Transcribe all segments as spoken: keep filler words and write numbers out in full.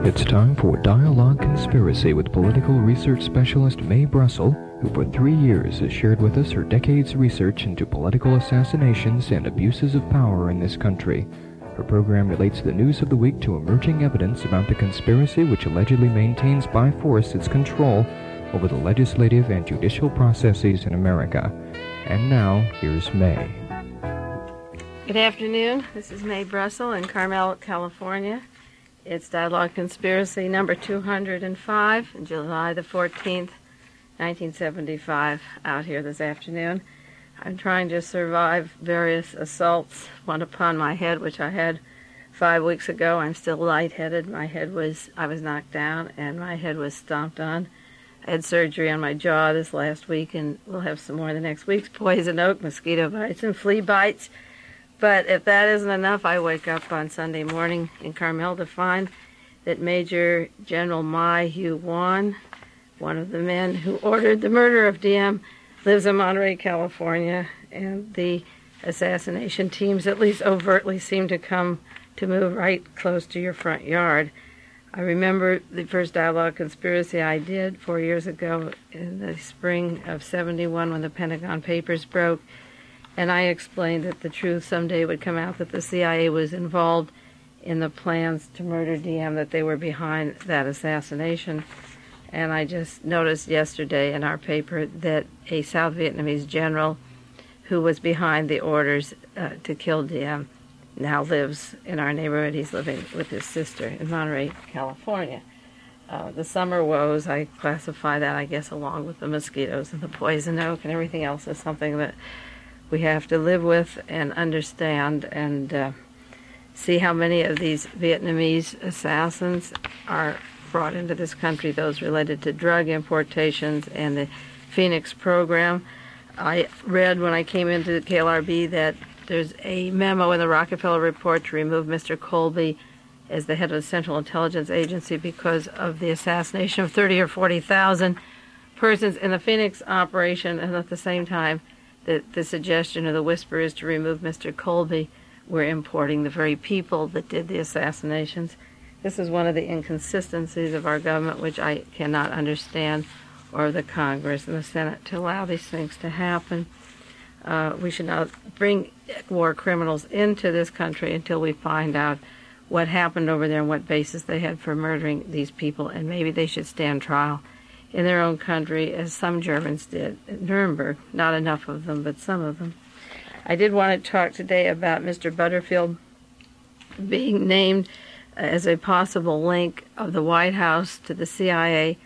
It's time for Dialogue Conspiracy with political research specialist Mae Brussell, who for three years has shared with us her decades' research into political assassinations and abuses of power in this country. Her program relates the news of the week to emerging evidence about the conspiracy which allegedly maintains by force its control over the legislative and judicial processes in America. And now, here's Mae. Good afternoon. This is Mae Brussell in Carmel, California. It's Dialogue Conspiracy number two hundred five, July the fourteenth, nineteen seventy-five, out here this afternoon. I'm trying to survive various assaults, one upon my head, which I had five weeks ago. I'm still lightheaded. My head was, I was knocked down, and my head was stomped on. I had surgery on my jaw this last week, and we'll have some more the next week. Poison oak, mosquito bites, and flea bites. But if that isn't enough, I wake up on Sunday morning in Carmel to find that Major General Mai Hu-Wan, one of the men who ordered the murder of D M, lives in Monterey, California, and the assassination teams, at least overtly, seem to come to move right close to your front yard. I remember the first Dialogue Conspiracy I did four years ago in the spring of seventy-one when the Pentagon Papers broke, and I explained that the truth someday would come out that the C I A was involved in the plans to murder D M, that they were behind that assassination. And I just noticed yesterday in our paper that a South Vietnamese general who was behind the orders uh, to kill D M now lives in our neighborhood. He's living with his sister in Monterey, California. Uh, the summer woes, I classify that, I guess, along with the mosquitoes and the poison oak and everything else, as something that we have to live with and understand, and uh, see how many of these Vietnamese assassins are brought into this country, those related to drug importations and the Phoenix program. I read when I came into K L R B that there's a memo in the Rockefeller report to remove Mister Colby as the head of the Central Intelligence Agency because of the assassination of thirty or forty thousand persons in the Phoenix operation, and at the same time that the suggestion or the whisper is to remove Mister Colby. We're importing the very people that did the assassinations. This is one of the inconsistencies of our government, which I cannot understand, or the Congress and the Senate, to allow these things to happen. Uh, we should not bring war criminals into this country until we find out what happened over there and what basis they had for murdering these people, and maybe they should stand trial in their own country, as some Germans did at Nuremberg. Not enough of them, but some of them. I did want to talk today about Mister Butterfield being named as a possible link of the White House to the C I A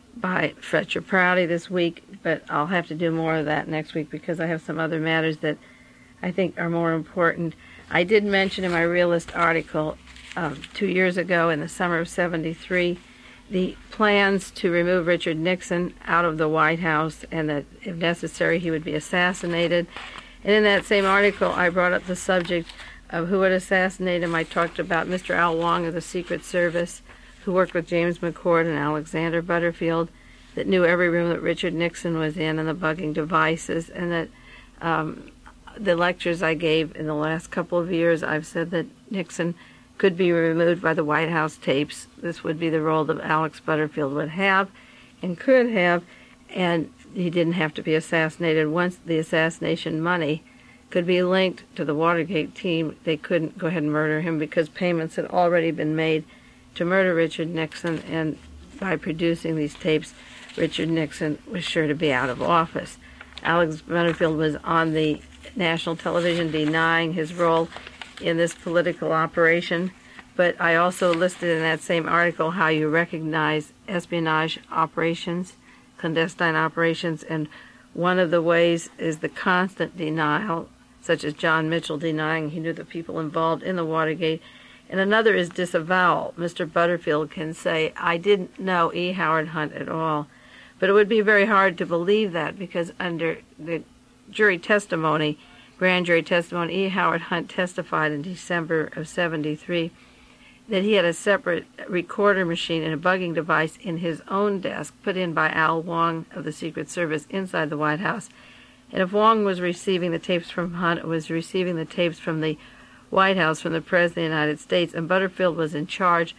by Fletcher Prouty this week, but I'll have to do more of that next week because I have some other matters that I think are more important. I did mention in my Realist article um, two years ago in the summer of seventy-three the plans to remove Richard Nixon out of the White House, and that if necessary he would be assassinated. And in that same article I brought up the subject of who would assassinate him. I talked about Mister Al Wong of the Secret Service, who worked with James McCord and Alexander Butterfield, that knew every room that Richard Nixon was in and the bugging devices, and that um, the lectures I gave in the last couple of years, I've said that Nixon could be removed by the White House tapes. This would be the role that Alex Butterfield would have and could have, and he didn't have to be assassinated. Once the assassination money could be linked to the Watergate team, they couldn't go ahead and murder him because payments had already been made to murder Richard Nixon, and by producing these tapes, Richard Nixon was sure to be out of office. Alex Butterfield was on the national television denying his role in this political operation, but I also listed in that same article how you recognize espionage operations, clandestine operations, and one of the ways is the constant denial, such as John Mitchell denying he knew the people involved in the Watergate, and another is disavowal. Mister Butterfield can say, I didn't know E. Howard Hunt at all, but it would be very hard to believe that because under the jury testimony, grand jury testimony, E. Howard Hunt testified in December of seventy-three that he had a separate recorder machine and a bugging device in his own desk put in by Al Wong of the Secret Service inside the White House. And if Wong was receiving the tapes from Hunt, it was receiving the tapes from the White House, from the President of the United States, and Butterfield was in charge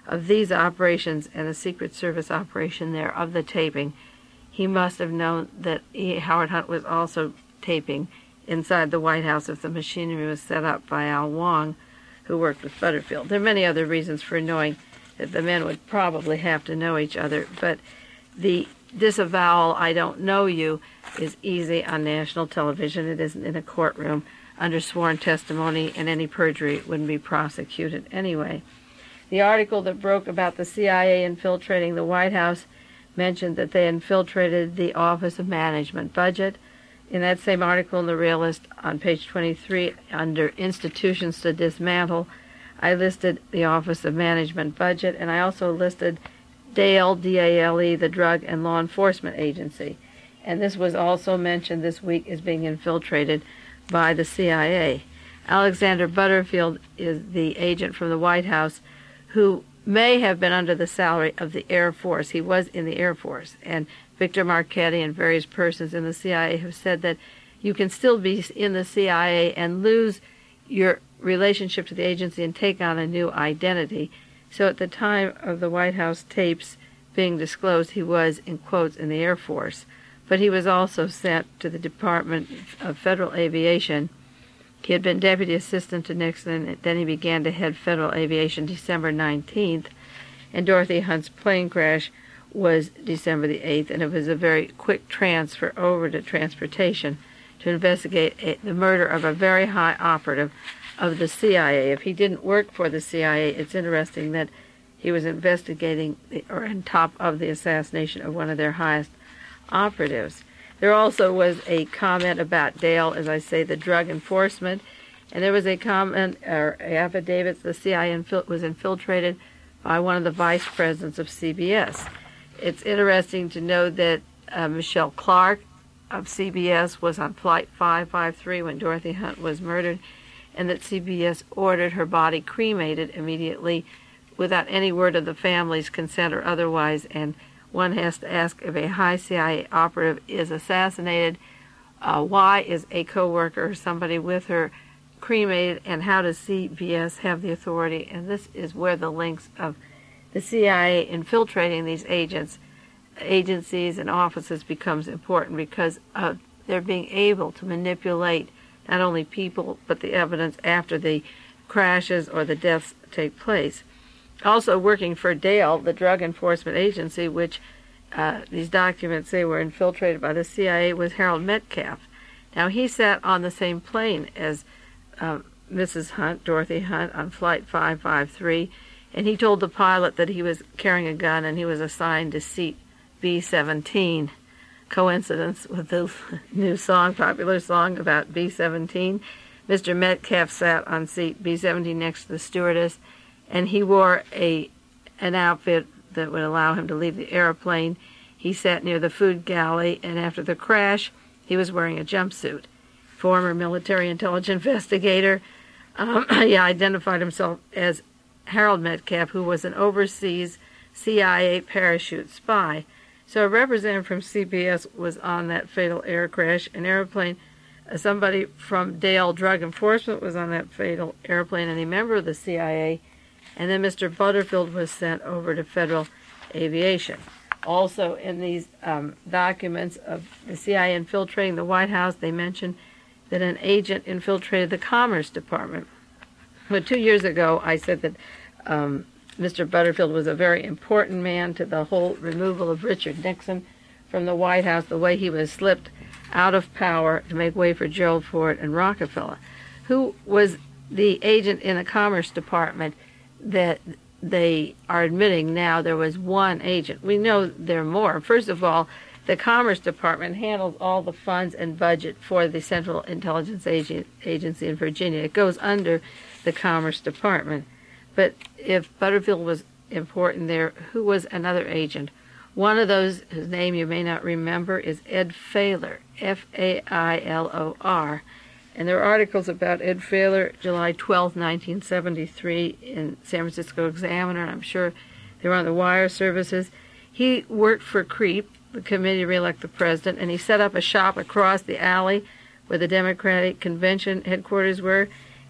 of these operations and the Secret Service operation there of the taping, he must have known that he, Howard Hunt was also taping inside the White House if the machinery was set up by Al Wong, who worked with Butterfield. There are many other reasons for knowing that the men would probably have to know each other, but the disavowal, "I don't know you," is easy on national television. It isn't in a courtroom under sworn testimony, and any perjury wouldn't be prosecuted anyway. The article that broke about the C I A infiltrating the White House mentioned that they infiltrated the Office of Management Budget. In that same article in the Realist on page twenty-three, under Institutions to Dismantle, I listed the Office of Management Budget, and I also listed DALE, D A L E, the Drug and Law Enforcement Agency. And this was also mentioned this week as being infiltrated by the C I A. Alexander Butterfield is the agent from the White House who may have been under the salary of the Air Force. He was in the Air Force. And Victor Marchetti and various persons in the C I A have said that you can still be in the C I A and lose your relationship to the agency and take on a new identity. So at the time of the White House tapes being disclosed, he was, in quotes, in the Air Force. But he was also sent to the Department of Federal Aviation. He had been deputy assistant to Nixon, and then he began to head Federal Aviation December nineteenth, and Dorothy Hunt's plane crash was December the eighth, and it was a very quick transfer over to transportation to investigate a, the murder of a very high operative of the C I A. If he didn't work for the C I A, it's interesting that he was investigating the, or on top of the assassination of one of their highest operatives. There also was a comment about DALE, as I say, the drug enforcement, and there was a comment or affidavit the C I A infil- was infiltrated by one of the vice presidents of C B S. It's interesting to know that uh, Michelle Clark of C B S was on Flight five five three when Dorothy Hunt was murdered, and that C B S ordered her body cremated immediately without any word of the family's consent or otherwise, and one has to ask if a high C I A operative is assassinated, uh, why is a co-worker or somebody with her cremated, and how does C B S have the authority? And this is where the links of the C I A infiltrating these agents, agencies and offices becomes important, because uh, they're being able to manipulate not only people but the evidence after the crashes or the deaths take place. Also working for DALE, the Drug Enforcement Agency, which uh, these documents say were infiltrated by the C I A, was Harold Metcalf. Now, he sat on the same plane as uh, Missus Hunt, Dorothy Hunt, on Flight five five three, and he told the pilot that he was carrying a gun and he was assigned to seat B seventeen. Coincidence with the new song, popular song about B seventeen. Mister Metcalf sat on seat B seventeen next to the stewardess, and he wore a an outfit that would allow him to leave the airplane. He sat near the food galley, and after the crash, he was wearing a jumpsuit. Former military intelligence investigator, um, he identified himself as Harold Metcalf, who was an overseas C I A parachute spy. So a representative from C B S was on that fatal air crash. An airplane, uh, somebody from DALE Drug Enforcement was on that fatal airplane, and a member of the C I A. And then Mister Butterfield was sent over to Federal Aviation. Also in these um, documents of the C I A infiltrating the White House, they mentioned that an agent infiltrated the Commerce Department. But two years ago, I said that um, Mister Butterfield was a very important man to the whole removal of Richard Nixon from the White House, the way he was slipped out of power to make way for Gerald Ford and Rockefeller. Who was the agent in the Commerce Department that they are admitting now there was one agent? We know there are more. First of all, the Commerce Department handles all the funds and budget for the Central Intelligence Agency in Virginia. It goes under the Commerce Department. But if Butterfield was important there, who was another agent? One of those, whose name you may not remember, is Ed Failor, F A I L O R. And there are articles about Ed Failor, July twelfth, nineteen seventy-three, in San Francisco Examiner, and I'm sure they were on the wire services. He worked for CREEP, the Committee to Re-elect the President, and he set up a shop across the alley where the Democratic Convention headquarters were,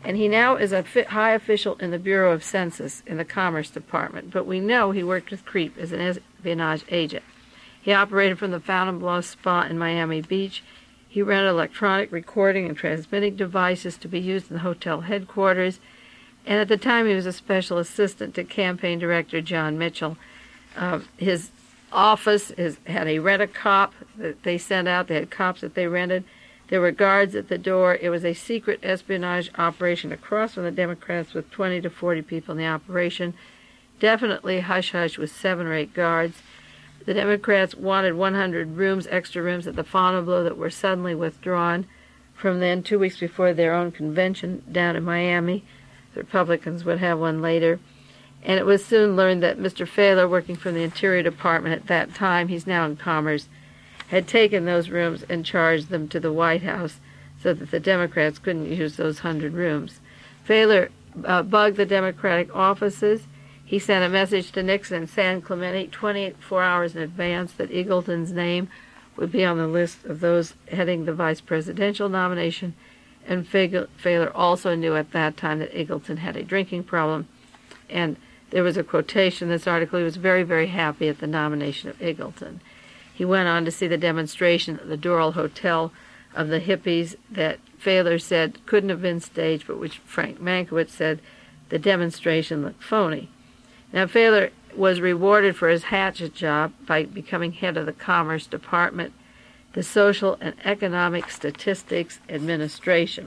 And he now is a high official in the Bureau of Census in the Commerce Department, but we know he worked with Creep as an espionage agent. He operated from the Fontainebleau Spa in Miami Beach. He rented electronic recording and transmitting devices to be used in the hotel headquarters. And at the time, he was a special assistant to campaign director John Mitchell. Uh, his office is, had a rent-a-cop that they sent out. They had cops that they rented. There were guards at the door. It was a secret espionage operation across from the Democrats with twenty to forty people in the operation. Definitely hush-hush with seven or eight guards. The Democrats wanted one hundred rooms, extra rooms at the Fontainebleau that were suddenly withdrawn from then, two weeks before their own convention down in Miami. The Republicans would have one later. And it was soon learned that Mister Failor, working from the Interior Department at that time, he's now in Commerce, had taken those rooms and charged them to the White House so that the Democrats couldn't use those hundred rooms. Failor uh, bugged the Democratic offices. He sent a message to Nixon and San Clemente twenty-four hours in advance that Eagleton's name would be on the list of those heading the vice presidential nomination, and Failor also knew at that time that Eagleton had a drinking problem, and there was a quotation in this article. He was very, very happy at the nomination of Eagleton. He went on to see the demonstration at the Doral Hotel of the hippies that Failor said couldn't have been staged, but which Frank Mankiewicz said the demonstration looked phony. Now, Failor was rewarded for his hatchet job by becoming head of the Commerce Department, the Social and Economic Statistics Administration.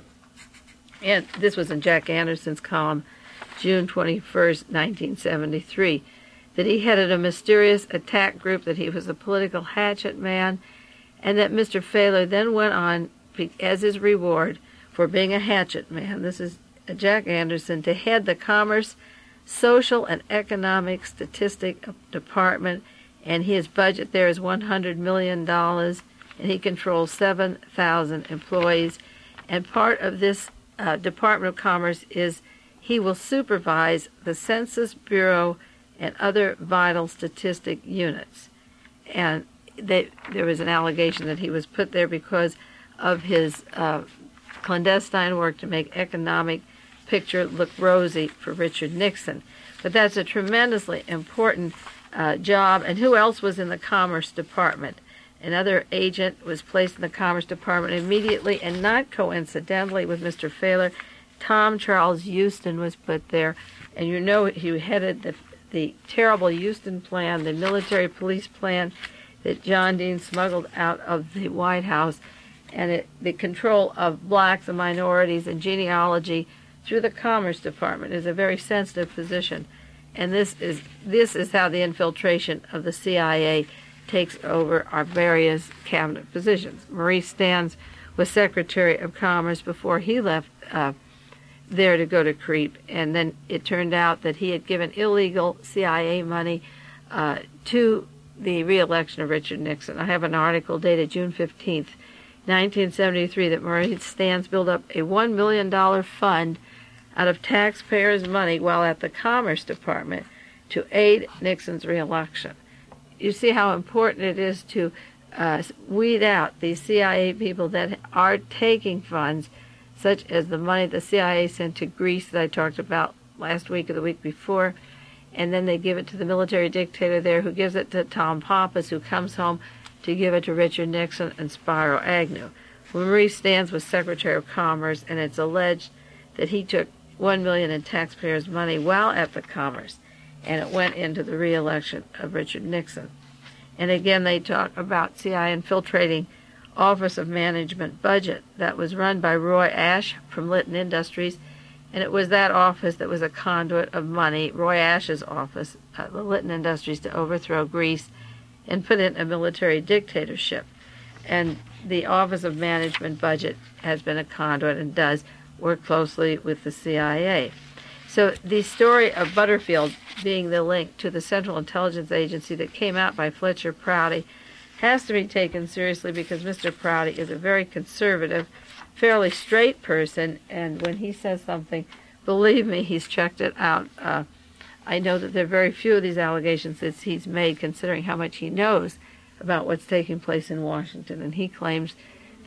And this was in Jack Anderson's column, June twenty-first, nineteen seventy-three. That he headed a mysterious attack group, that he was a political hatchet man, and that Mister Failor then went on, as his reward for being a hatchet man, this is Jack Anderson, to head the Commerce, Social and Economic Statistic Department, and his budget there is one hundred million dollars, and he controls seven thousand employees. And part of this uh, Department of Commerce is he will supervise the Census Bureau and other vital statistic units. And they, there was an allegation that he was put there because of his uh, clandestine work to make economic picture look rosy for Richard Nixon. But that's a tremendously important uh, job. And who else was in the Commerce Department? Another agent was placed in the Commerce Department immediately, and not coincidentally with Mister Failor. Tom Charles Houston was put there, and you know he headed the the terrible Houston plan, the military police plan that John Dean smuggled out of the White House, and it, the control of blacks and minorities and genealogy through the Commerce Department is a very sensitive position. And this is this is how the infiltration of the C I A takes over our various cabinet positions. Maurice Stans was Secretary of Commerce before he left uh, there to go to Creep, and then it turned out that he had given illegal C I A money uh, to the re-election of Richard Nixon. I have an article dated June fifteenth, nineteen seventy-three, that Maurice Stans built up a one million dollars fund out of taxpayers' money while at the Commerce Department to aid Nixon's re-election. You see how important it is to uh, weed out these C I A people that are taking funds, such as the money the C I A sent to Greece that I talked about last week or the week before, and then they give it to the military dictator there, who gives it to Tom Pappas, who comes home to give it to Richard Nixon and Spiro Agnew. Well, Maurice Stans was Secretary of Commerce, and it's alleged that he took one million dollars in taxpayers' money while at the Commerce, and it went into the re-election of Richard Nixon. And again, they talk about C I A infiltrating Office of Management Budget that was run by Roy Ash from Litton Industries, and it was that office that was a conduit of money, Roy Ash's office, uh, the Litton Industries, to overthrow Greece and put in a military dictatorship. And the Office of Management Budget has been a conduit and does work closely with the C I A. So the story of Butterfield being the link to the Central Intelligence Agency that came out by Fletcher Prouty has to be taken seriously, because Mister Prouty is a very conservative, fairly straight person, and when he says something, believe me, he's checked it out. Uh, I know that there are very few of these allegations that he's made, considering how much he knows about what's taking place in Washington, and he claims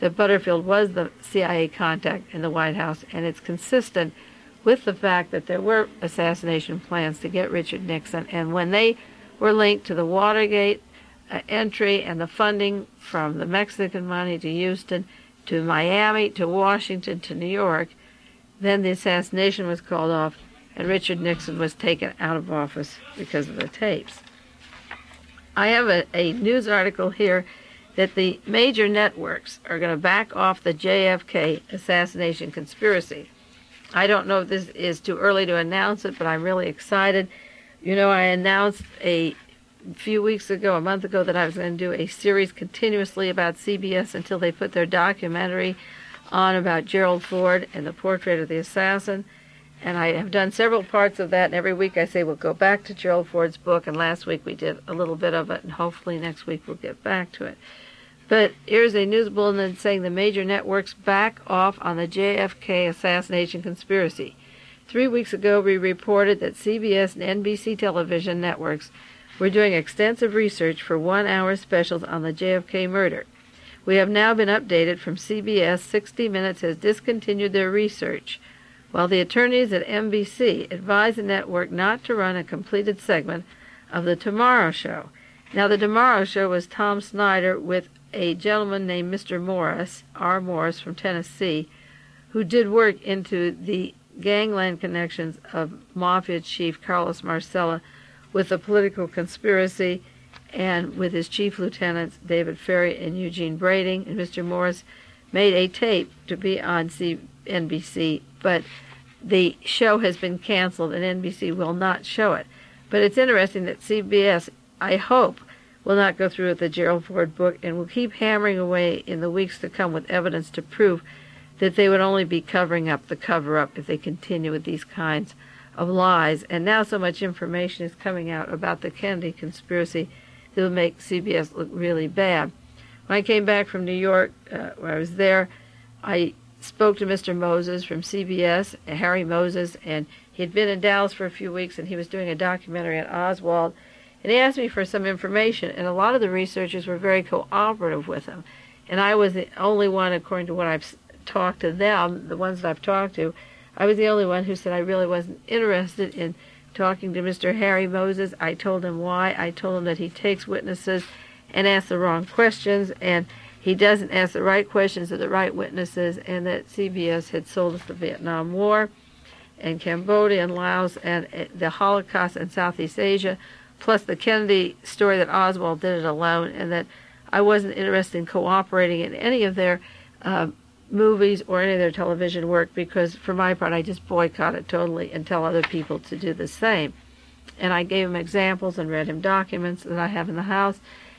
that Butterfield was the C I A contact in the White House, and it's consistent with the fact that there were assassination plans to get Richard Nixon, and when they were linked to the Watergate uh, entry and the funding from the Mexican money to Houston, to Miami, to Washington, to New York, then the assassination was called off, and Richard Nixon was taken out of office because of the tapes. I have a, a news article here that the major networks are going to back off the J F K assassination conspiracy. I don't know if this is too early to announce it, but I'm really excited. You know, I announced a few weeks ago, a month ago, that I was going to do a series continuously about C B S until they put their documentary on about Gerald Ford and the portrait of the assassin. And I have done several parts of that, and every week I say we'll go back to Gerald Ford's book, and last week we did a little bit of it, and hopefully next week we'll get back to it. But here's a news bulletin saying the major networks back off on the J F K assassination conspiracy. Three weeks ago, we reported that C B S and N B C television networks were doing extensive research for one-hour specials on the J F K murder. We have now been updated from C B S. sixty minutes has discontinued their research, while the attorneys at N B C advised the network not to run a completed segment of The Tomorrow Show. Now, The Tomorrow Show was Tom Snyder with a gentleman named Mister Morris, R. Morris from Tennessee, who did work into the gangland connections of Mafia chief Carlos Marcella with the political conspiracy, and with his chief lieutenants David Ferry and Eugene Brading. And Mister Morris made a tape to be on N B C, but the show has been canceled and N B C will not show it. But it's interesting that C B S, I hope, will not go through with the Gerald Ford book and will keep hammering away in the weeks to come with evidence to prove that they would only be covering up the cover-up if they continue with these kinds of lies. And now so much information is coming out about the Kennedy conspiracy that will make C B S look really bad. When I came back from New York, uh, where I was there, I spoke to Mister Moses from C B S, Harry Moses, and he had been in Dallas for a few weeks, and he was doing a documentary on Oswald. And he asked me for some information, and a lot of the researchers were very cooperative with him. And I was the only one, according to what I've talked to them, the ones that I've talked to, I was the only one who said I really wasn't interested in talking to Mister Harry Moses. I told him why. I told him that he takes witnesses and asks the wrong questions, and he doesn't ask the right questions to the right witnesses, and that C B S had sold us the Vietnam War and Cambodia and Laos and the Holocaust in Southeast Asia, plus the Kennedy story that Oswald did it alone, and that I wasn't interested in cooperating in any of their uh, movies or any of their television work, because for my part I just boycott it totally and tell other people to do the same. And I gave him examples and read him documents that I have in the house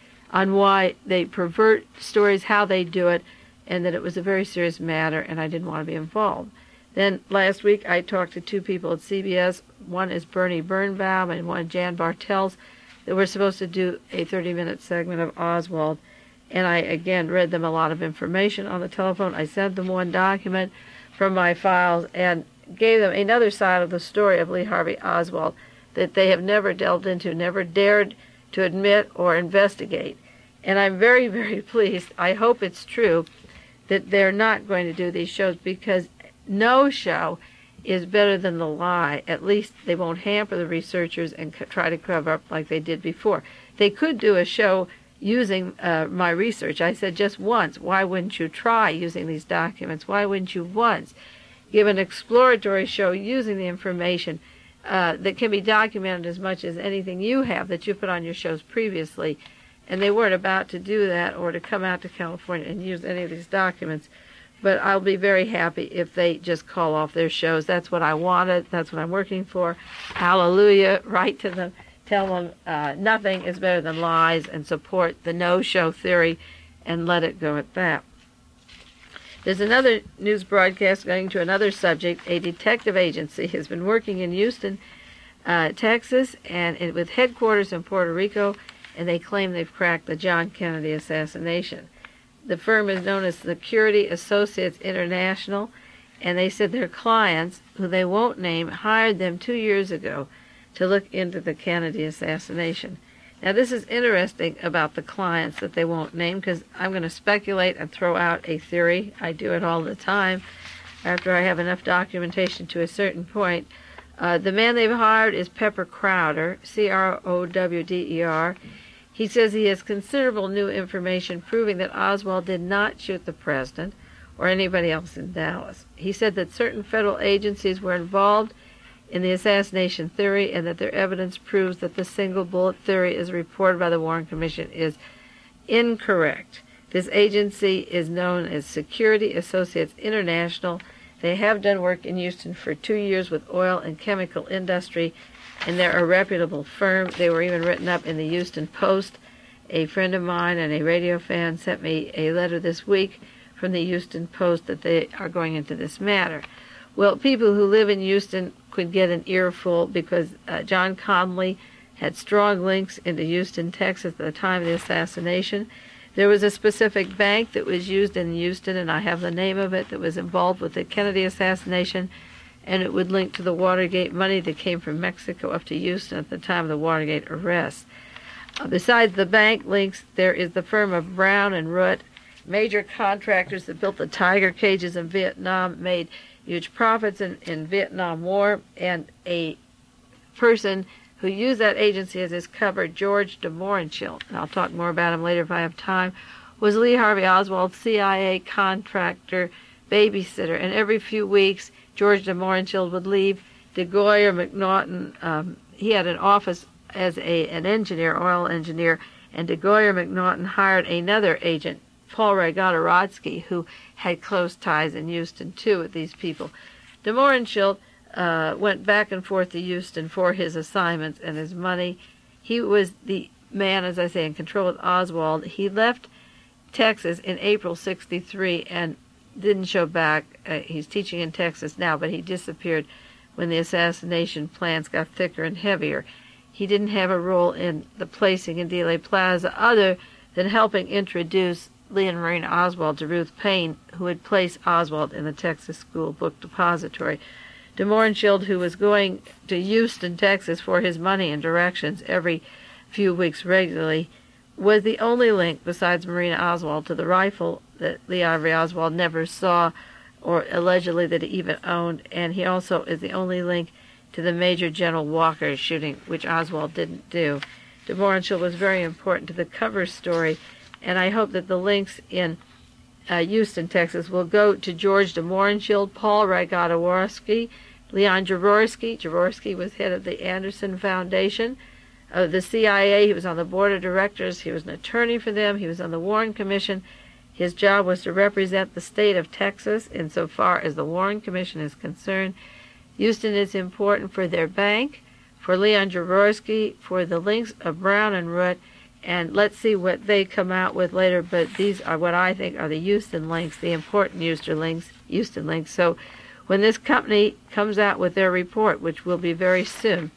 on why they pervert stories, how they do it, and that it was a very serious matter and I didn't want to be involved. Then last week I talked to two people at C B S. One is Bernie Birnbaum and one Jan Bartels, that were supposed to do a thirty-minute segment of Oswald. And I, again, read them a lot of information on the telephone. I sent them one document from my files and gave them another side of the story of Lee Harvey Oswald that they have never delved into, never dared to admit or investigate. And I'm very, very pleased. I hope it's true that they're not going to do these shows, because no show is better than the lie. At least they won't hamper the researchers and co- try to cover up like they did before. They could do a show using uh, my research. I said just once, why wouldn't you try using these documents? Why wouldn't you once give an exploratory show using the information uh, that can be documented as much as anything you have that you put on your shows previously? And they weren't about to do that or to come out to California and use any of these documents. But I'll be very happy if they just call off their shows. That's what I wanted. That's what I'm working for. Hallelujah. Write to them. Tell them uh, nothing is better than lies, and support the no-show theory and let it go at that. There's another news broadcast going to another subject. A detective agency has been working in Houston, uh, Texas, and it, with headquarters in Puerto Rico, and they claim they've cracked the John Kennedy assassination. The firm is known as Security Associates International, and they said their clients, who they won't name, hired them two years ago to look into the Kennedy assassination. Now, this is interesting about the clients that they won't name, because I'm going to speculate and throw out a theory. I do it all the time after I have enough documentation to a certain point. Uh, the man they've hired is Pepper Crowder, C R O W D E R. He says he has considerable new information proving that Oswald did not shoot the president or anybody else in Dallas. He said that certain federal agencies were involved in the assassination theory, and that their evidence proves that the single bullet theory as reported by the Warren Commission is incorrect. This agency is known as Security Associates International. They have done work in Houston for two years with oil and chemical industry, and they're a reputable firm. They were even written up in the Houston Post. A friend of mine and a radio fan sent me a letter this week from the Houston Post that they are going into this matter. Well, people who live in Houston could get an earful, because uh, John Connally had strong links into Houston, Texas at the time of the assassination. There was a specific bank that was used in Houston, and I have the name of it, that was involved with the Kennedy assassination, and it would link to the Watergate money that came from Mexico up to Houston at the time of the Watergate arrests. Uh, besides the bank links, there is the firm of Brown and Root, major contractors that built the Tiger cages in Vietnam, made huge profits in, in Vietnam War, and a person who used that agency as his cover, George de Mohrenschildt, and I'll talk more about him later if I have time, was Lee Harvey Oswald's C I A contractor, babysitter, and every few weeks George de Mohrenschildt would leave. DeGoyer McNaughton, um, he had an office as a an engineer, oil engineer, and DeGoyer McNaughton hired another agent, Paul Rygotorodsky, who had close ties in Houston, too, with these people. De Mohrenschildt uh, went back and forth to Houston for his assignments and his money. He was the man, as I say, in control of Oswald. He left Texas in April sixty-three and didn't show back. Uh, he's teaching in Texas now, but he disappeared when the assassination plans got thicker and heavier. He didn't have a role in the placing in Dealey Plaza other than helping introduce Lee and Marina Oswald to Ruth Paine, who had placed Oswald in the Texas School Book Depository. De Mohrenschildt, who was going to Houston, Texas for his money and directions every few weeks regularly, was the only link besides Marina Oswald to the rifle that Lee Harvey Oswald never saw, or allegedly that he even owned, and he also is the only link to the Major General Walker shooting, which Oswald didn't do. De Mohrenschildt was very important to the cover story, and I hope that the links in uh, Houston, Texas, will go to George de Mohrenschildt, Paul Rygotorodsky, Leon Jaworski. Jaworski was head of the Anderson Foundation, of the C I A. He was on the board of directors. He was an attorney for them. He was on the Warren Commission. His job was to represent the state of Texas insofar as the Warren Commission is concerned. Houston is important for their bank, for Leon Jaworski, for the links of Brown and Root, and let's see what they come out with later, but these are what I think are the Houston links, the important Houston links. Houston links. So when this company comes out with their report, which will be very soon,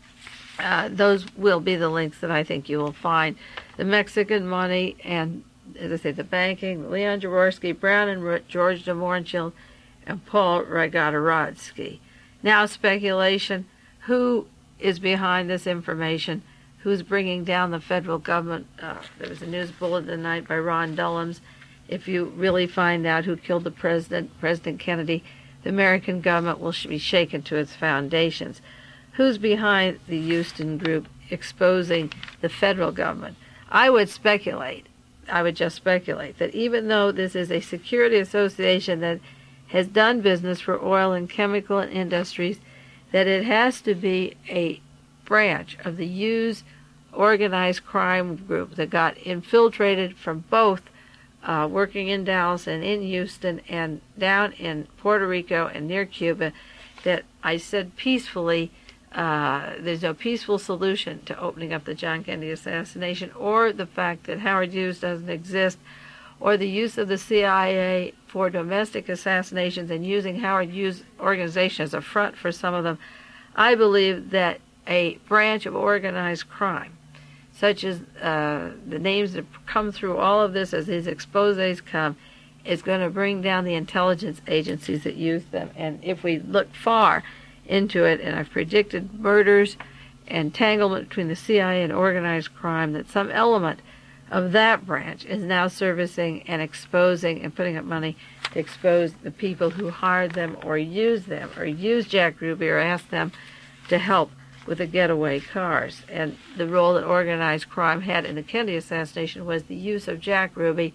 uh, those will be the links that I think you will find. The Mexican money and, as I say, the banking, Leon Jaworski, Brown and Root, George de Mohrenschildt, and Paul Rygotorodsky. Now speculation, who is behind this information? Who's bringing down the federal government? Uh, there was a news bulletin tonight by Ron Dellums. If you really find out who killed the president, President Kennedy, the American government will be shaken to its foundations. Who's behind the Houston group exposing the federal government? I would speculate, I would just speculate, that even though this is a security association that has done business for oil and chemical industries, that it has to be a branch of the Hughes organized crime group that got infiltrated from both uh, working in Dallas and in Houston and down in Puerto Rico and near Cuba, that I said peacefully, uh, there's no peaceful solution to opening up the John Kennedy assassination, or the fact that Howard Hughes doesn't exist, or the use of the C I A for domestic assassinations and using Howard Hughes' organization as a front for some of them. I believe that a branch of organized crime, such as uh, the names that come through all of this as these exposés come, is going to bring down the intelligence agencies that use them. And if we look far into it, and I've predicted murders entanglement between the C I A and organized crime, that some element of that branch is now servicing and exposing and putting up money to expose the people who hired them or used them or used Jack Ruby or asked them to help with the getaway cars. And the role that organized crime had in the Kennedy assassination was the use of Jack Ruby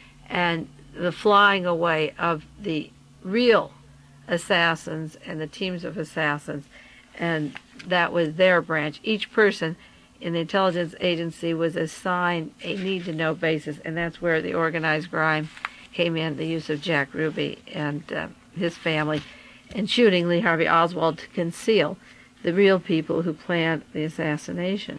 and the flying away of the real assassins and the teams of assassins. And that was their branch. Each person in the intelligence agency was assigned a need-to-know basis, and that's where the organized crime came in, the use of Jack Ruby and uh, his family, and shooting Lee Harvey Oswald to conceal the real people who planned the assassination.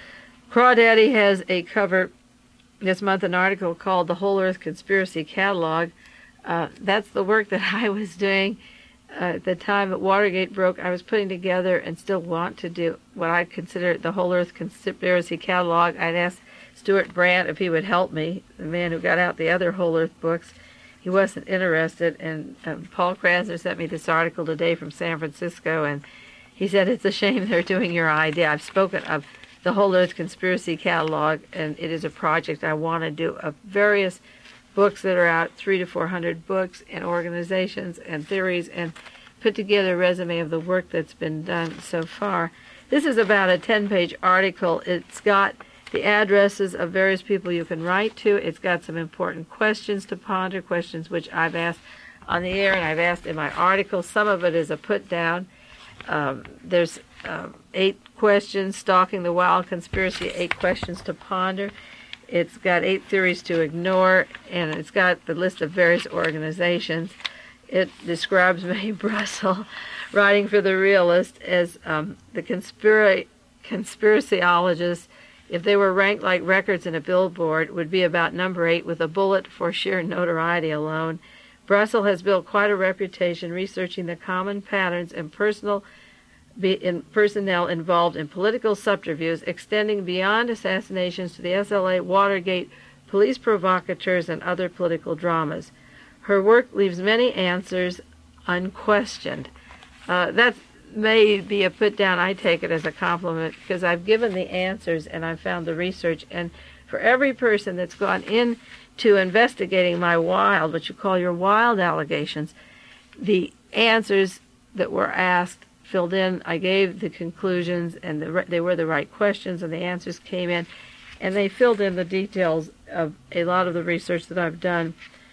Crawdaddy has a cover this month, an article called The Whole Earth Conspiracy Catalog. Uh, that's the work that I was doing uh, at the time that Watergate broke. I was putting together and still want to do what I consider the Whole Earth Conspiracy Catalog. I'd asked Stuart Brandt if he would help me, the man who got out the other Whole Earth books. He wasn't interested, and um, Paul Krasner sent me this article today from San Francisco, and he said, it's a shame they're doing your idea. I've spoken of the Whole Earth Conspiracy Catalog, and it is a project I want to do of various books that are out, three to four hundred books and organizations and theories, and put together a resume of the work that's been done so far. This is about a ten-page article. It's got the addresses of various people you can write to. It's got some important questions to ponder, questions which I've asked on the air and I've asked in my article. Some of it is a put-down. Um, there's uh, eight questions, Stalking the Wild Conspiracy, eight questions to ponder. It's got eight theories to ignore, and it's got the list of various organizations. It describes Mae Brussell, writing for The Realist, as um, the conspira- conspiracyologists, if they were ranked like records in a billboard, would be about number eight with a bullet for sheer notoriety alone. Brussell has built quite a reputation researching the common patterns and personal be in personnel involved in political subterfuge, extending beyond assassinations to the S L A, Watergate, police provocateurs, and other political dramas. Her work leaves many answers unquestioned. Uh, that may be a put-down. I take it as a compliment because I've given the answers and I've found the research. And for every person that's gone in to investigating my wild, what you call your wild allegations, the answers that were asked filled in. I gave the conclusions, and the, they were the right questions, and the answers came in, and they filled in the details of a lot of the research that I've done.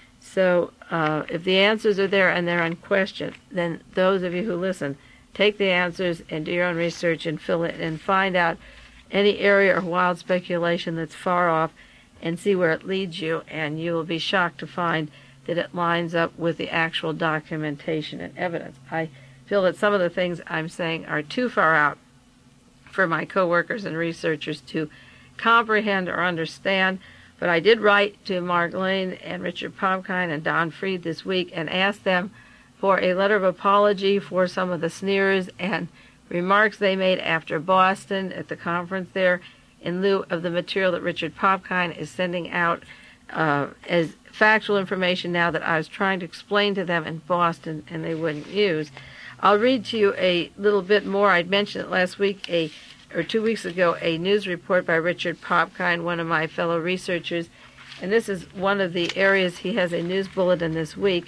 So uh, if the answers are there and they're unquestioned, then those of you who listen, take the answers and do your own research and fill it and find out any area or wild speculation that's far off and see where it leads you, and you will be shocked to find that it lines up with the actual documentation and evidence. I feel that some of the things I'm saying are too far out for my coworkers and researchers to comprehend or understand, but I did write to Mark Lane and Richard Popkind and Don Freed this week and asked them for a letter of apology for some of the sneers and remarks they made after Boston at the conference there, in lieu of the material that Richard Popkind is sending out uh, as factual information now that I was trying to explain to them in Boston and they wouldn't use. I'll read to you a little bit more. I'd mentioned it last week, a or two weeks ago, a news report by Richard Popkind, one of my fellow researchers, and this is one of the areas he has a news bulletin this week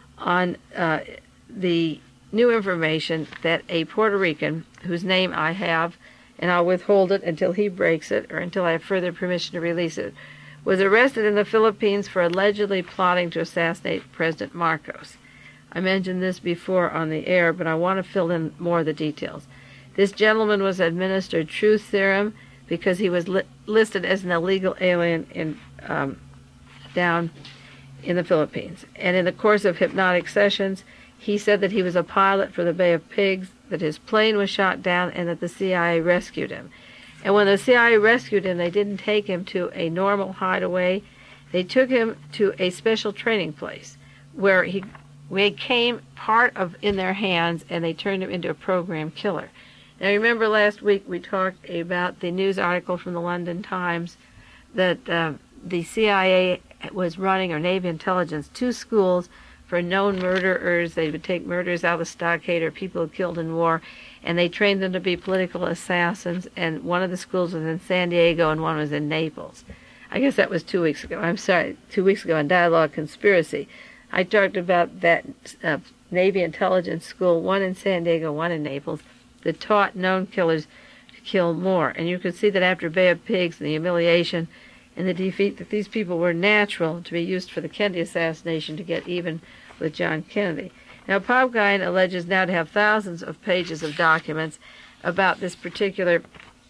on uh, the new information that a Puerto Rican, whose name I have, and I'll withhold it until he breaks it or until I have further permission to release it, was arrested in the Philippines for allegedly plotting to assassinate President Marcos. I mentioned this before on the air, but I want to fill in more of the details. This gentleman was administered truth serum because he was li- listed as an illegal alien in um, down in the Philippines. And in the course of hypnotic sessions, he said that he was a pilot for the Bay of Pigs, that his plane was shot down, and that the C I A rescued him. And when the C I A rescued him, they didn't take him to a normal hideaway. They took him to a special training place where he we came part of in their hands, and they turned him into a program killer. Now, remember last week we talked about the news article from the London Times that uh, the C I A was running, or Navy intelligence, two schools for known murderers. They would take murderers out of the stockade or people killed in war, and they trained them to be political assassins. And one of the schools was in San Diego and one was in Naples. I guess that was two weeks ago. I'm sorry, two weeks ago on Dialogue Conspiracy. I talked about that uh, Navy intelligence school, one in San Diego, one in Naples, that taught known killers to kill more. And you could see that after Bay of Pigs and the humiliation and the defeat, that these people were natural to be used for the Kennedy assassination to get even with John Kennedy. Now, Popkind alleges now to have thousands of pages of documents about this particular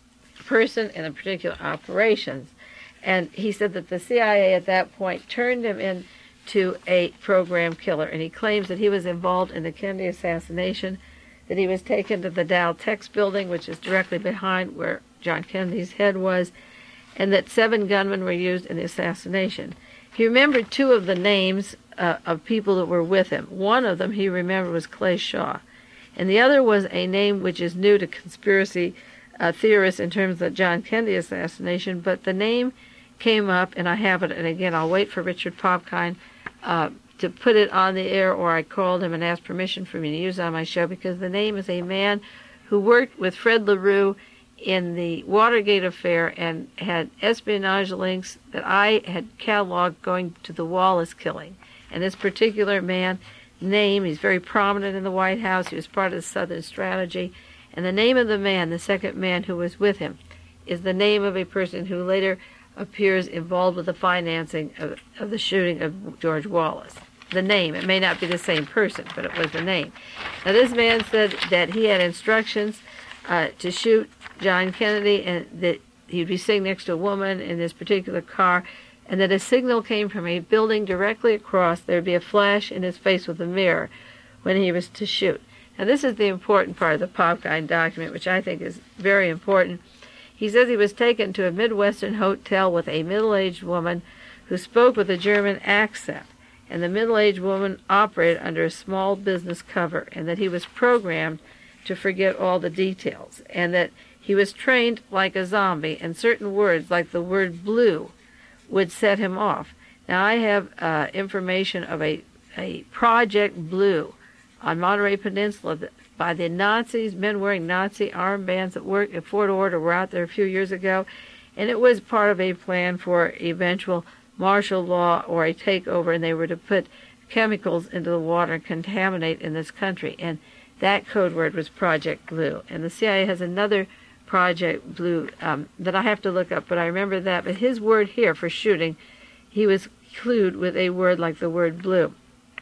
person and the particular operations. And he said that the C I A at that point turned him into a program killer, and he claims that he was involved in the Kennedy assassination, that he was taken to the Dow Tex building, which is directly behind where John Kennedy's head was, and that seven gunmen were used in the assassination. He remembered two of the names uh, of people that were with him. One of them he remembered was Clay Shaw, and the other was a name which is new to conspiracy uh, theorists in terms of the John Kennedy assassination, but the name came up, and I have it, and again, I'll wait for Richard Popkind uh, to put it on the air, or I called him and asked permission for me to use it on my show, because the name is a man who worked with Fred LaRue in the Watergate affair and had espionage links that I had cataloged going to the Wallace killing. And this particular man name, he's very prominent in the White House, he was part of the Southern Strategy, and the name of the man, the second man who was with him, is the name of a person who later appears involved with the financing of, of the shooting of George Wallace. The name, it may not be the same person, but it was the name. Now, this man said that he had instructions uh, to shoot John Kennedy, and that he'd be sitting next to a woman in this particular car, and that a signal came from a building directly across. There'd be a flash in his face with a mirror when he was to shoot. Now, this is the important part of the Popkind document, which I think is very important. He says he was taken to a Midwestern hotel with a middle-aged woman who spoke with a German accent, and the middle-aged woman operated under a small business cover, and that he was programmed to forget all the details, and that he was trained like a zombie, and certain words, like the word blue, would set him off. Now, I have uh, information of a, a Project Blue on Monterey Peninsula that by the Nazis, men wearing Nazi armbands that worked at Fort Ord were out there a few years ago, and it was part of a plan for eventual martial law or a takeover, and they were to put chemicals into the water and contaminate in this country, and that code word was Project Blue. And the C I A has another Project Blue um, that I have to look up, but I remember that. But his word here for shooting, he was clued with a word like the word blue.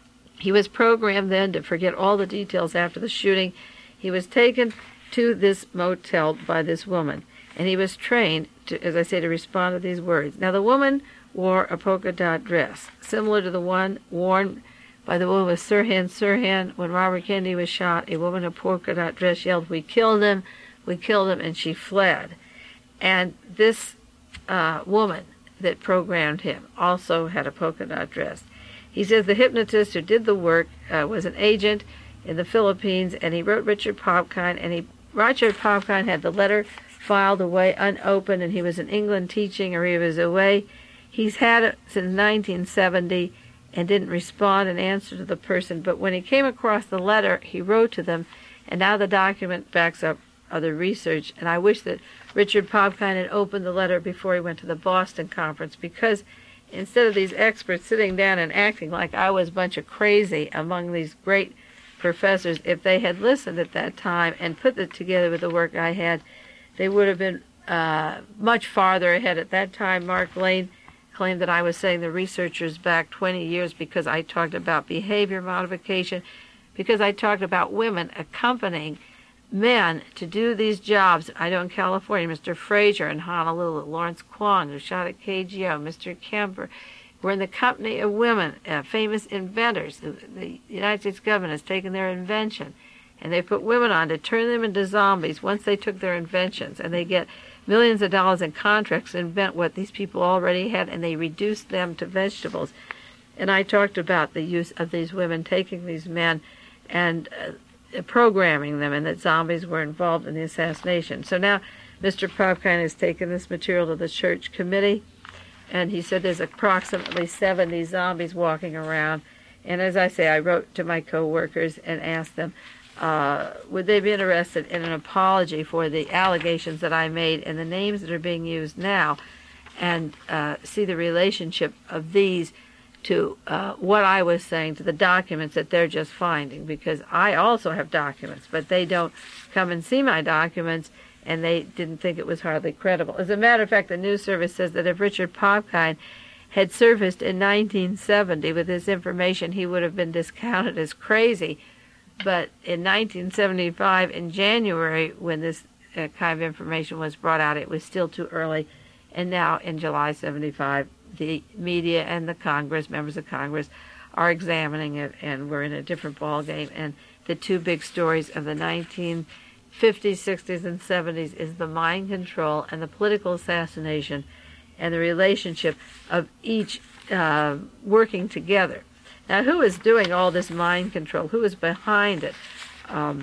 He was programmed then to forget all the details after the shooting. He was taken to this motel by this woman, and he was trained, to, as I say, to respond to these words. Now, the woman wore a polka dot dress, similar to the one worn by the woman with Sirhan Sirhan when Robert Kennedy was shot. A woman in a polka dot dress yelled, "We killed him, we killed him," and she fled. And this uh, woman that programmed him also had a polka dot dress. He says the hypnotist who did the work uh, was an agent in the Philippines, and he wrote Richard Popkind, and he Richard Popkind had the letter filed away unopened, and he was in England teaching, or he was away. He's had it since nineteen seventy and didn't respond and answer to the person, but when he came across the letter, he wrote to them, and now the document backs up other research, and I wish that Richard Popkind had opened the letter before he went to the Boston conference, because instead of these experts sitting down and acting like I was a bunch of crazy among these great professors, if they had listened at that time and put it together with the work I had, they would have been uh, much farther ahead. At that time, Mark Lane claimed that I was setting the researchers back twenty years because I talked about behavior modification, because I talked about women accompanying men to do these jobs. I know in California, Mister Frazier in Honolulu, Lawrence Kwong, who shot at K G O, Mister Kemper, were in the company of women, uh, famous inventors. The, the United States government has taken their invention, and they put women on to turn them into zombies once they took their inventions, and they get millions of dollars in contracts to invent what these people already had, and they reduced them to vegetables. And I talked about the use of these women taking these men and uh, programming them, and that zombies were involved in the assassination. So now Mister Popkind has taken this material to the church committee, and he said there's approximately seventy zombies walking around, And as I say, I wrote to my co-workers and asked them, uh, would they be interested in an apology for the allegations that I made and the names that are being used now, and uh, see the relationship of these to uh, what I was saying, to the documents that they're just finding, because I also have documents, but they don't come and see my documents, and they didn't think it was hardly credible. As a matter of fact, the news service says that if Richard Popkind had surfaced in nineteen seventy with this information, he would have been discounted as crazy. But in nineteen seventy-five, in January, when this uh, kind of information was brought out, it was still too early. And now, in July seventy-five, the media and the Congress, members of Congress, are examining it, and we're in a different ballgame. And the two big stories of the nineteen fifties, sixties, and seventies is the mind control and the political assassination, and the relationship of each uh, working together. Now, who is doing all this mind control? Who is behind it? Um,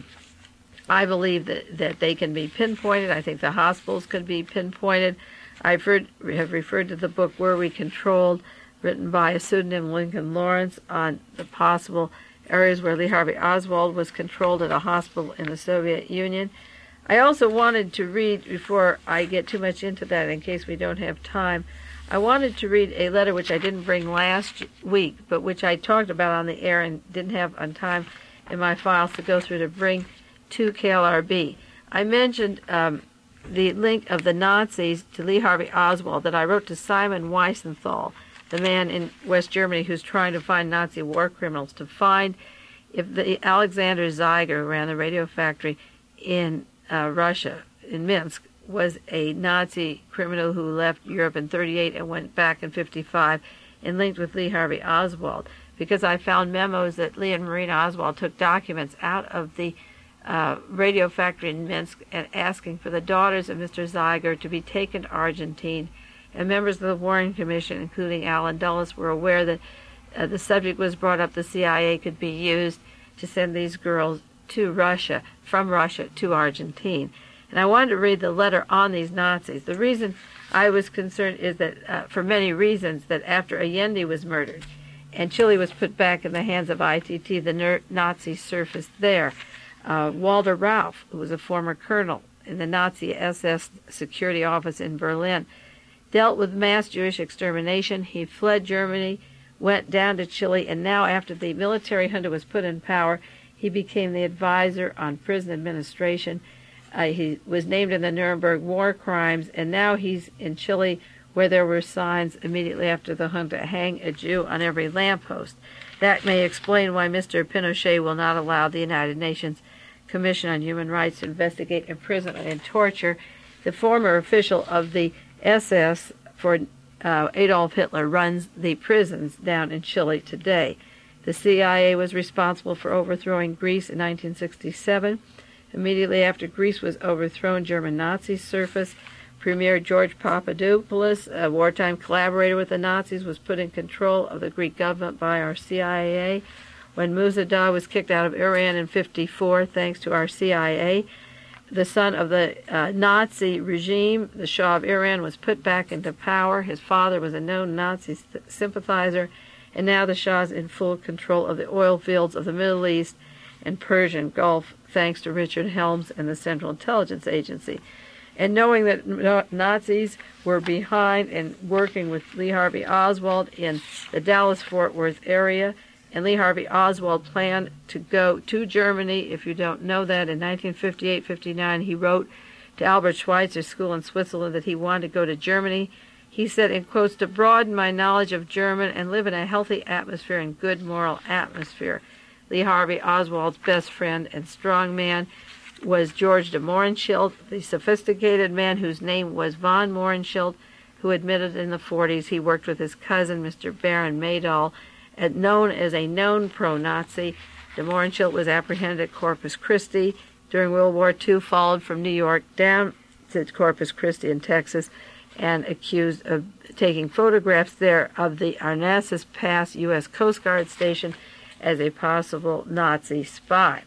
I believe that, that they can be pinpointed. I think the hospitals could be pinpointed. I've heard, have referred to the book Were We Controlled, written by a pseudonym Lincoln Lawrence, on the possible areas where Lee Harvey Oswald was controlled at a hospital in the Soviet Union. I also wanted to read, before I get too much into that in case we don't have time, I wanted to read a letter which I didn't bring last week, but which I talked about on the air and didn't have on time in my files to go through to bring to K L R B. I mentioned um, the link of the Nazis to Lee Harvey Oswald that I wrote to Simon Wiesenthal, the man in West Germany who's trying to find Nazi war criminals, to find if the Alexander Zeiger, who ran the radio factory in uh, Russia, in Minsk, was a Nazi criminal who left Europe in thirty-eight and went back in fifty-five and linked with Lee Harvey Oswald, because I found memos that Lee and Marina Oswald took documents out of the uh, radio factory in Minsk and asking for the daughters of Mister Zeiger to be taken to Argentine. And members of the Warren Commission, including Alan Dulles, were aware that uh, the subject was brought up the C I A could be used to send these girls to Russia, from Russia to Argentine. And I wanted to read the letter on these Nazis. The reason I was concerned is that, uh, for many reasons, that after Allende was murdered and Chile was put back in the hands of I T T, the ner- Nazis surfaced there. Uh, Walter Rauff, who was a former colonel in the Nazi S S security office in Berlin, dealt with mass Jewish extermination. He fled Germany, went down to Chile, and now after the military junta was put in power, he became the advisor on prison administration. Uh, he was named in the Nuremberg war crimes, and now he's in Chile, where there were signs immediately after the junta, hang a Jew on every lamppost. That may explain why Mister Pinochet will not allow the United Nations Commission on Human Rights to investigate imprisonment and torture. The former official of the S S for uh, Adolf Hitler runs the prisons down in Chile today. The C I A was responsible for overthrowing Greece in nineteen sixty-seven. Immediately after Greece was overthrown, German Nazis surfaced. Premier George Papadopoulos, a wartime collaborator with the Nazis, was put in control of the Greek government by our C I A. When Mossadegh was kicked out of Iran in fifty-four, thanks to our C I A, the son of the uh, Nazi regime, the Shah of Iran, was put back into power. His father was a known Nazi th- sympathizer, and now the Shah is in full control of the oil fields of the Middle East and Persian Gulf, thanks to Richard Helms and the Central Intelligence Agency. And knowing that Nazis were behind and working with Lee Harvey Oswald in the Dallas-Fort Worth area, and Lee Harvey Oswald planned to go to Germany. If you don't know that, in nineteen fifty-eight fifty-nine, he wrote to Albert Schweitzer School in Switzerland that he wanted to go to Germany. He said, in quotes, to broaden my knowledge of German and live in a healthy atmosphere and good moral atmosphere. Lee Harvey Oswald's best friend and strong man was George de Mohrenschildt, the sophisticated man whose name was von Mohrenschildt, who admitted in the forties he worked with his cousin, Mister Baron Maydal, and known as a known pro-Nazi. De Mohrenschildt was apprehended at Corpus Christi during World War Two, followed from New York down to Corpus Christi in Texas, and accused of taking photographs there of the Arnassus Pass U S Coast Guard station as a possible Nazi spy.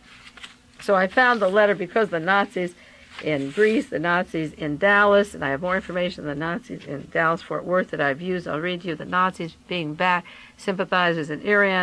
So I found the letter because the Nazis in Greece, the Nazis in Dallas, and I have more information on the Nazis in Dallas-Fort Worth that I've used. I'll read you the Nazis being back, sympathizers in Iran,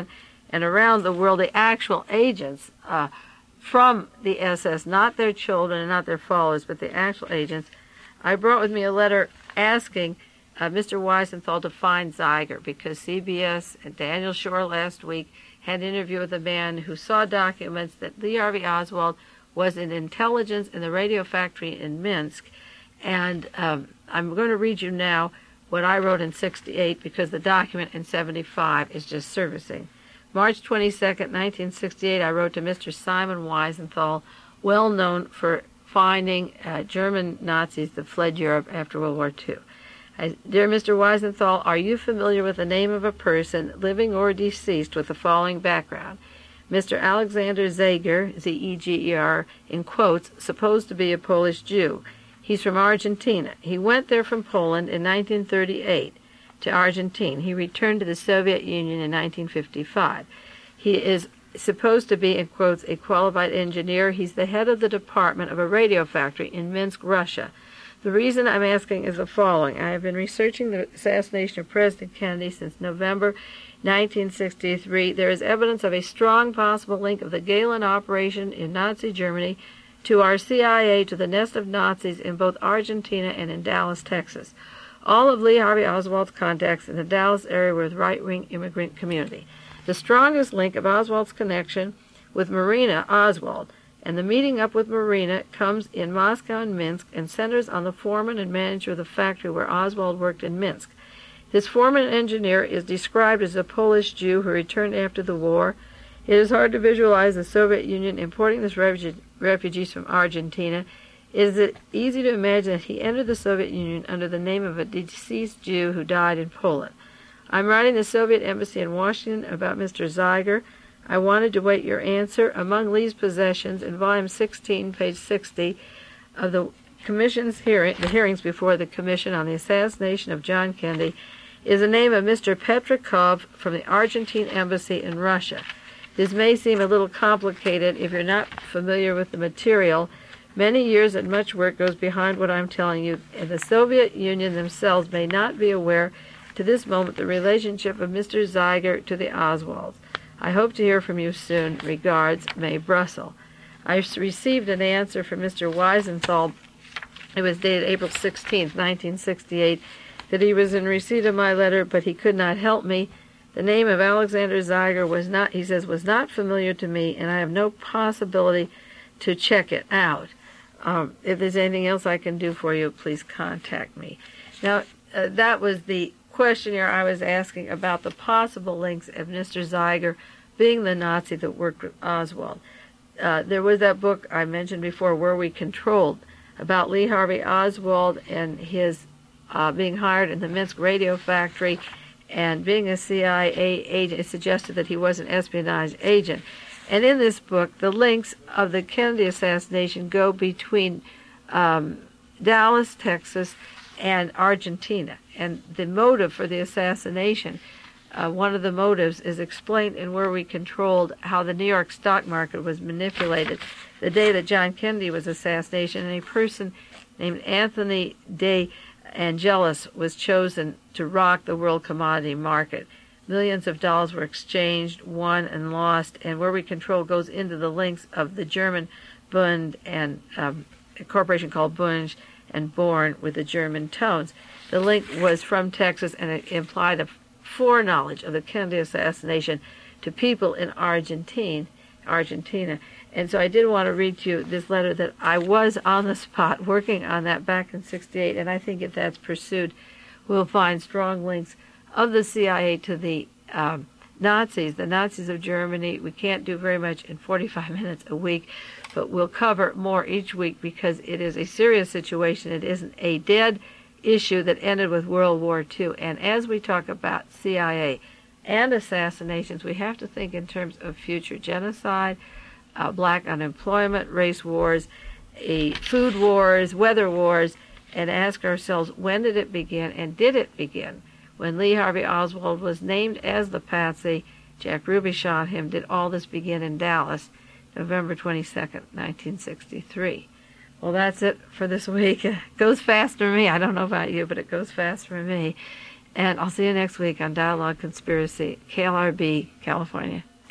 and around the world, the actual agents uh, from the S S, not their children and not their followers, but the actual agents. I brought with me a letter asking uh, Mister Weisenthal to find Zeiger, because C B S and Daniel Shore last week had an interview with a man who saw documents that Lee Harvey Oswald was in intelligence in the radio factory in Minsk. And um, I'm going to read you now what I wrote in sixty-eight, because the document in seventy-five is just servicing. March twenty-second, nineteen sixty-eight, I wrote to Mister Simon Weisenthal, well known for finding uh, German Nazis that fled Europe after World War Two. I, Dear Mister Weisenthal, are you familiar with the name of a person, living or deceased, with the following background? Mister Alexander Zeiger, Z E G E R, in quotes, supposed to be a Polish Jew. He's from Argentina. He went there from Poland in nineteen thirty-eight to Argentina. He returned to the Soviet Union in nineteen fifty-five. He is supposed to be, in quotes, a qualified engineer. He's the head of the department of a radio factory in Minsk, Russia. The reason I'm asking is the following. I have been researching the assassination of President Kennedy since November nineteen sixty-three. There is evidence of a strong possible link of the Gehlen operation in Nazi Germany to our C I A, to the nest of Nazis in both Argentina and in Dallas, Texas. All of Lee Harvey Oswald's contacts in the Dallas area were with right-wing immigrant community. The strongest link of Oswald's connection with Marina Oswald, and the meeting up with Marina comes in Moscow and Minsk and centers on the foreman and manager of the factory where Oswald worked in Minsk. This foreman and engineer is described as a Polish Jew who returned after the war. It is hard to visualize the Soviet Union importing this refugee, refugees from Argentina. Is it easy to imagine that he entered the Soviet Union under the name of a deceased Jew who died in Poland? I'm writing the Soviet Embassy in Washington about Mister Zeiger. I wanted to wait your answer. Among Lee's possessions, in volume sixteen, page sixty, of the Commission's hearing, the hearings before the Commission on the assassination of John Kennedy, is the name of Mister Petrikov from the Argentine Embassy in Russia. This may seem a little complicated if you're not familiar with the material. Many years and much work goes behind what I'm telling you, and the Soviet Union themselves may not be aware to this moment the relationship of Mister Zeiger to the Oswalds. I hope to hear from you soon. Regards, Mae Brussel. I received an answer from Mister Weisenthal. It was dated April sixteenth, nineteen sixty-eight, that he was in receipt of my letter, but he could not help me. The name of Alexander Zeiger was not, he says, was not familiar to me, and I have no possibility to check it out. Um, if there's anything else I can do for you, please contact me. Now, uh, that was the questionnaire I was asking about the possible links of Mister Zeiger being the Nazi that worked with Oswald. Uh, there was that book I mentioned before, Were We Controlled, about Lee Harvey Oswald and his uh, being hired in the Minsk radio factory and being a C I A agent. It suggested that he was an espionage agent. And in this book, the links of the Kennedy assassination go between um, Dallas, Texas, and Argentina. And the motive for the assassination, uh, one of the motives is explained in Were We Controlled, how the New York stock market was manipulated the day that John Kennedy was assassinated, and a person named Anthony De Angelis was chosen to rock the world commodity market. Millions of dollars were exchanged, won, and lost, and Were We Control goes into the links of the German Bund and um, a corporation called Bunge and Born with the German tones. The link was from Texas, and it implied a foreknowledge of the Kennedy assassination to people in Argentine, Argentina. And so I did want to read to you this letter that I was on the spot working on that back in sixty-eight, and I think if that's pursued, we'll find strong links of the C I A to the um, Nazis, the Nazis of Germany. We can't do very much in forty-five minutes a week, but we'll cover more each week because it is a serious situation. It isn't a dead issue that ended with World War Two. And as we talk about C I A and assassinations, we have to think in terms of future genocide, uh, black unemployment, race wars, a food wars, weather wars, and ask ourselves, when did it begin, and did it begin? When Lee Harvey Oswald was named as the patsy, Jack Ruby shot him. Did all this begin in Dallas, November twenty-second, nineteen sixty-three? Well, that's it for this week. It goes fast for me. I don't know about you, but it goes fast for me. And I'll see you next week on Dialogue Conspiracy, K L R B, California.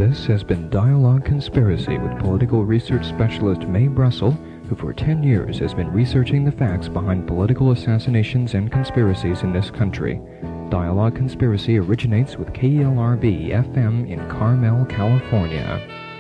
This has been Dialogue Conspiracy with political research specialist Mae Brussell, who for ten years has been researching the facts behind political assassinations and conspiracies in this country. Dialogue Conspiracy originates with K E L R B F M in Carmel, California.